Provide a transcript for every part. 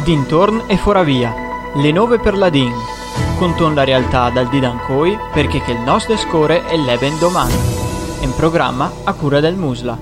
Dintorn e Foravia, le nove per la DIN. Conton la realtà dal di Dancoi perché che il nostro score è l'eben domani. In programma a cura del Musla.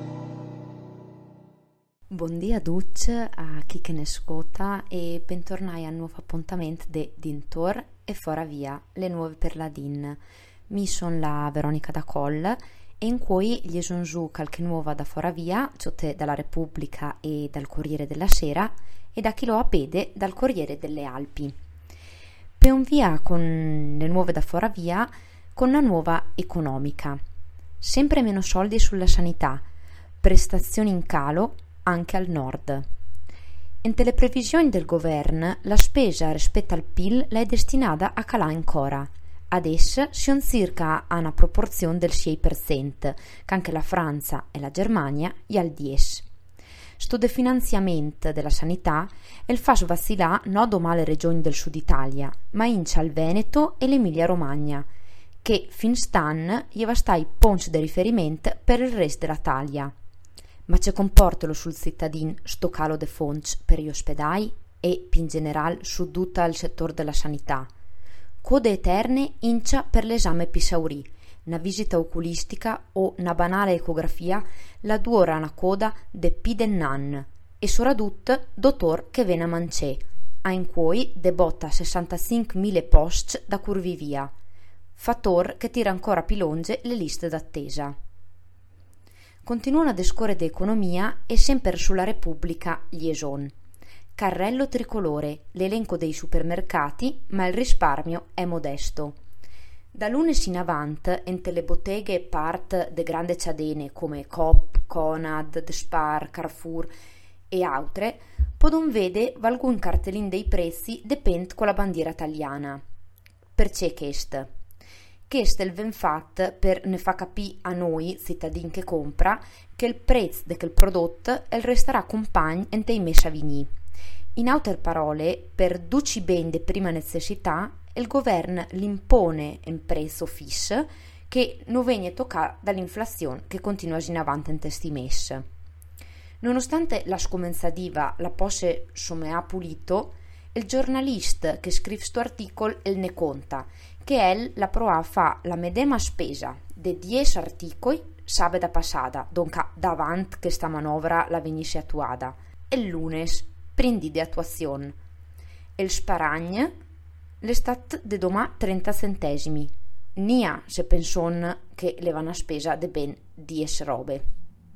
Buongiorno a tutti, a chi che ne ascolta e bentornati a un nuovo appuntamento di Dintorn e Foravia, le nuove per la DIN. Mi sono la Veronica da Coll e in cui gli sono giù qualche nuova da Foravia, cioè dalla Repubblica e dal Corriere della Sera, e da chi lo appede dal Corriere delle Alpi. Per un via con le nuove da Foravia, con una nuova economica. Sempre meno soldi sulla sanità, prestazioni in calo anche al nord. Entro le previsioni del governo, la spesa rispetto al PIL è destinata a calare ancora. Adesso sono circa a una proporzione del 6%, che anche la Francia e la Germania gli al 10%. Sto definanziamento della sanità è il fa vacillare non domani le regioni del sud Italia, ma incia il Veneto e l'Emilia Romagna, che fin stan gli va stai punti di riferimento per il resto dell'Italia. Ma c'è comportalo sul cittadino sto calo de fonds per gli ospedali e, più in generale, su tutto il settore della sanità. Code eterne incia per l'esame Pisauri, una visita oculistica o una banale ecografia la dura una coda de pidennan e soprattutto dottor che vena mancè, a in cui debotta 65.000 posti da curvi via, fattor che tira ancora più longe le liste d'attesa. Continuano a descore di economia e sempre sulla Repubblica Lieson. Carrello tricolore, l'elenco dei supermercati, ma il risparmio è modesto. Da lunes in avanti, entre le botteghe e part de grandi ciadene come Coop, Conad, The Spar, Carrefour e altre, podon vede valgun cartellin dei prezzi depend con la bandiera italiana. Perché questo? Questo è il ven fat per ne fa capire a noi, cittadini che compra, che il prezzo di quel prodotto resterà compagno entei mesi a vigni. In altre parole, per duci ben di prima necessità, il governo l'impone un prezzo fisso che non viene toccato dall'inflazione che continua in avanti in questi mesi. Nonostante la scomenzativa la posse somea pulito, il giornalista che scrive sto articolo ne conta che el la proa fa la medesima spesa de 10 articoli sabato passata, donca davanti che sta manovra la venisse attuata, e il lunes prindi di attuazione. Il sparagne l'estat de domà 30 centesimi, nia se penson che le vanno a spesa de ben 10 robe.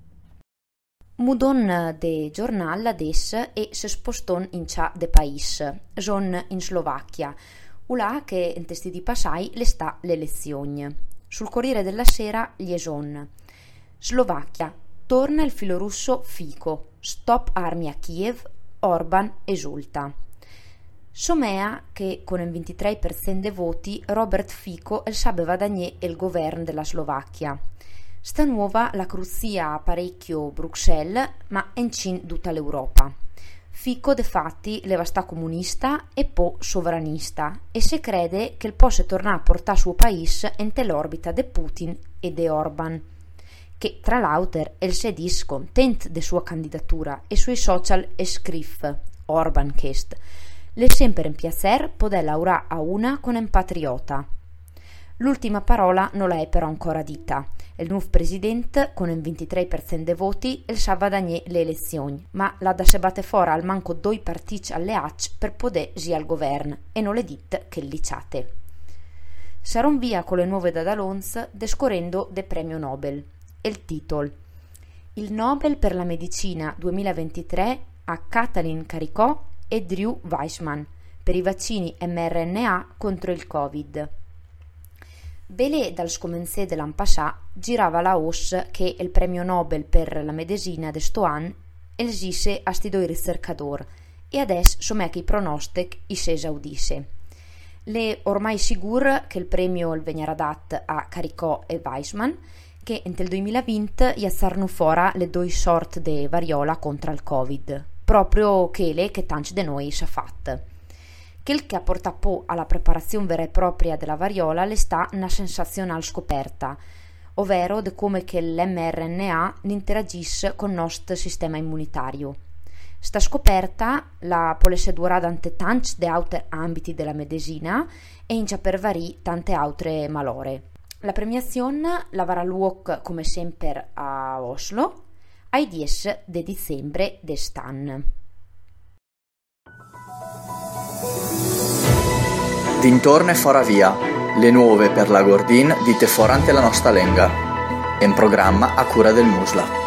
Mudon de giornal adesso e se sposton in cia de pais, son in Slovacchia, ulà che in testi di passai le sta le elezioni. Sul Corriere della Sera gli eson. Slovacchia, torna il filo russo Fico, stop armi a Kiev, Orban esulta. Somea che con il 23% dei voti Robert Fico sapeva dagnè il governo della Slovacchia. Sta nuova la cruzia parecchio Bruxelles, ma encin tutta l'Europa. Fico de fatti leva sta comunista e po' sovranista e se crede che il possa tornare a portare suo paese ente l'orbita de Putin e de Orban, che tra l'altro el se dis content de sua candidatura e sui social scrive Orban chest le sempre in piacer poter laurare a una con un patriota. L'ultima parola non la è però ancora dita. Il nuovo presidente, con il 23% dei voti, sa guadagnare le elezioni, ma la da se batte fuori al manco due partiti alleati per poter sia al governo, e non le dite che liciate. Sarò via con le nuove da Dalons descorrendo del premio Nobel. E il titolo: Il Nobel per la medicina 2023 a Katalin Karikó e Drew Weissman per i vaccini mRNA contro il Covid. Belé dal scomensè dell'anno passato girava la os che il premio Nobel per la medicina de sto anno esiste a sti due ricercatori e adesso somè che i pronostic si esaudisse. Le ormai sicuro che il premio il vegnerà dat a Karikó e Weissman che nel 2020 gli saranno fuori le due sorti di variola contro il Covid, proprio quelle che tanti di noi si è fatto. Quel che ha portato alla preparazione vera e propria della variola le sta una sensazionale scoperta, ovvero di come che l'mRNA interagisce con il nostro sistema immunitario. Sta scoperta la può essere durante tanti de altri ambiti della medicina e ingia per vari tante altre malore. La premiazione la avrà luogo come sempre a Oslo ai 10 di dicembre d'est'anno. Dintorno e fora via, le nuove per la Gordin dite forante la nostra lenga. In programma a cura del Musla.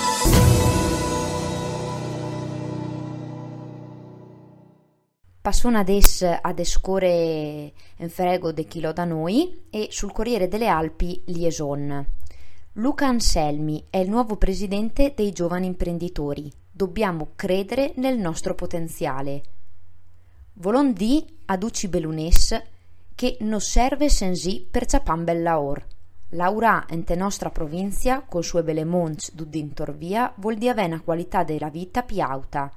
Passano adesso ad escore in frego de chilo da noi e sul Corriere delle Alpi Liaison. Luca Anselmi è il nuovo presidente dei giovani imprenditori. Dobbiamo credere nel nostro potenziale. Volon di ad Uci Belunes che non serve sensi per ciapan bellaor. Laura ente nostra provincia col sue belle monts d'Uddintorvia vuol di avere una qualità della vita più alta.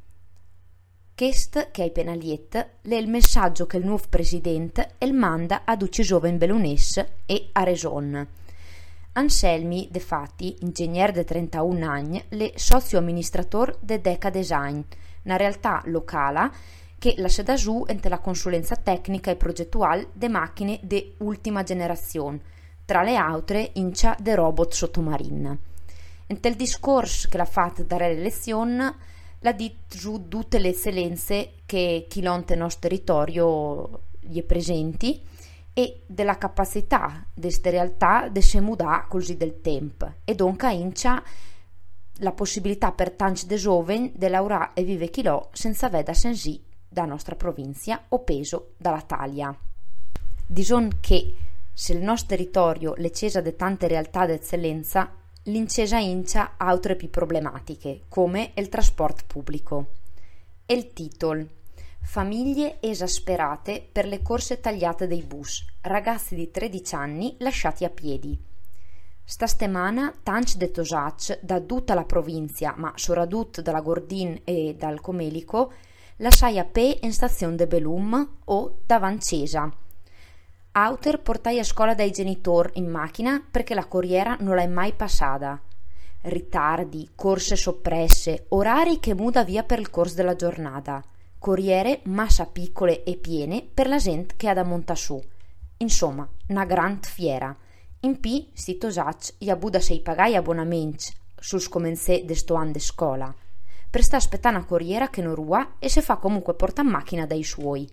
Chest, che ai penaliet, è il messaggio che il nuovo presidente manda ad uci giovani Belunes e a Reson. Anselmi, defatti, ingegner de 31 anni, è socio amministrator de Deca Design, una realtà locale che la sede giù ente la consulenza tecnica e progettuale de macchine de ultima generazione, tra le altre incia de robot sottomarine. Ente il discorso che l'ha fatto dare l'elezione la dit giù tutte le eccellenze che chi lonte nostro territorio gli è presenti e della capacità di queste realtà di se mudare così del tempo e dunque incia la possibilità per tanti de giovani di lavorare e vive chilò senza veda sensi da nostra provincia o peso dalla taglia. Dison che se il nostro territorio le cesa de tante realtà d'eccellenza l'incesa incia altre più problematiche, come il trasporto pubblico. E il titolo: Famiglie esasperate per le corse tagliate dei bus, ragazzi di 13 anni lasciati a piedi. Sta settimana tanti de tosacci da tutta la provincia, ma soprattutto dalla Gordin e dal Comelico, lasciai a pe in stazione de Belum o da Vancesa. Auter portai a scuola dai genitori in macchina perché la corriera non l'hai mai passata. Ritardi, corse soppresse, orari che muda via per il corso della giornata. Corriere massa piccole e piene per la gente che ha da monta su. Insomma, una grand fiera. In P, sti tosacci, gli abuda sei pagai abbonamenti sul scomenzè de sto anno de scuola. Per sta aspettare una corriera che non rua e se fa comunque porta macchina dai suoi.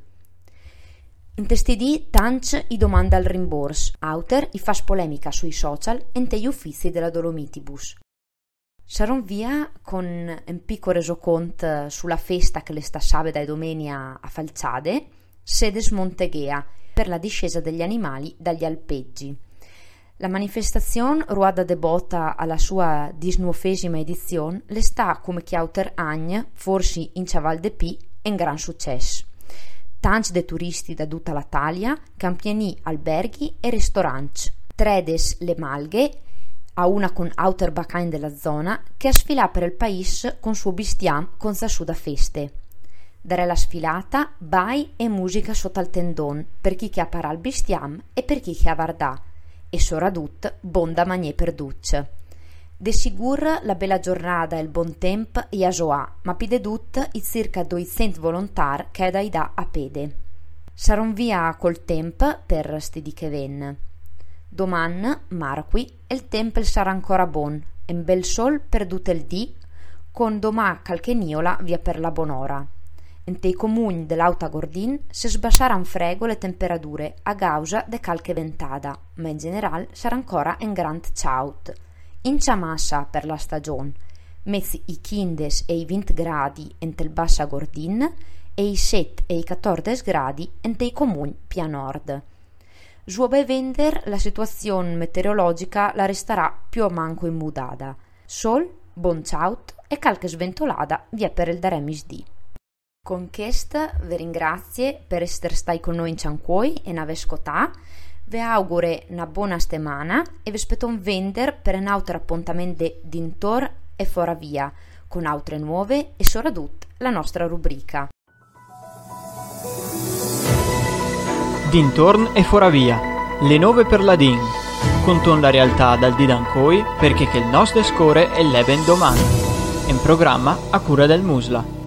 In testidì tanc i domanda al rimborso, auter i fa polemica sui social e gli uffizi della Dolomitibus. Saron via con un piccolo resoconto sulla festa che le sta sabato e domenica a Falciade, sede Smonteghea, per la discesa degli animali dagli alpeggi. La manifestazione, ruada debota alla sua 19ª edizione, le sta come che auter Agne, forse in Ciaval de Pi, in gran successo. Tanti de turisti da tutta l'Italia, campioni alberghi e ristoranti. Tredes le malghe, a una con auter bacain della zona, che ha sfilato per il paese con suo bistiam con sa su da feste. Dare la sfilata, bai e musica sotto al tendon, per chi che appara il bistiam e per chi che avardà, e soradut bon da manier per duce. De sigur la bella giornata e il buon tempo iasoà, ma pidedut i circa 200 volontari che dai da a pede. Saron via col tempo per sti di che ven. Doman, marqui, il tempo sarà ancora bon, en bel sol per tutto il dì, con domà calche niola via per la bonora. In tei comuni dell'Auta Gordin se sbassaran frego le temperature a causa de calche ventada, ma in generale sarà ancora en grand chaut. Incia massa per la stagione, mezzi i 15 e i 20 gradi ente il Bassa Gordin e i 7 e i 14 gradi ente i comuni più a nord. Suobe vender la situazione meteorologica la resterà più o manco immudata. Sol, bon ciaut e calche sventolada via per il daremis di. Con questa vi ringrazio per essere stati con noi in Ciancuoi e Navescotà. Vi auguro una buona settimana e vi aspetto un vender per un altro appuntamento dintor e fora via, con altre nuove e soprattutto la nostra rubrica. Dintorn e fora via, le nuove per la DIN, con la realtà dal Didancoi perché che il nostro score è l'eben domani. in programma a cura del Musla.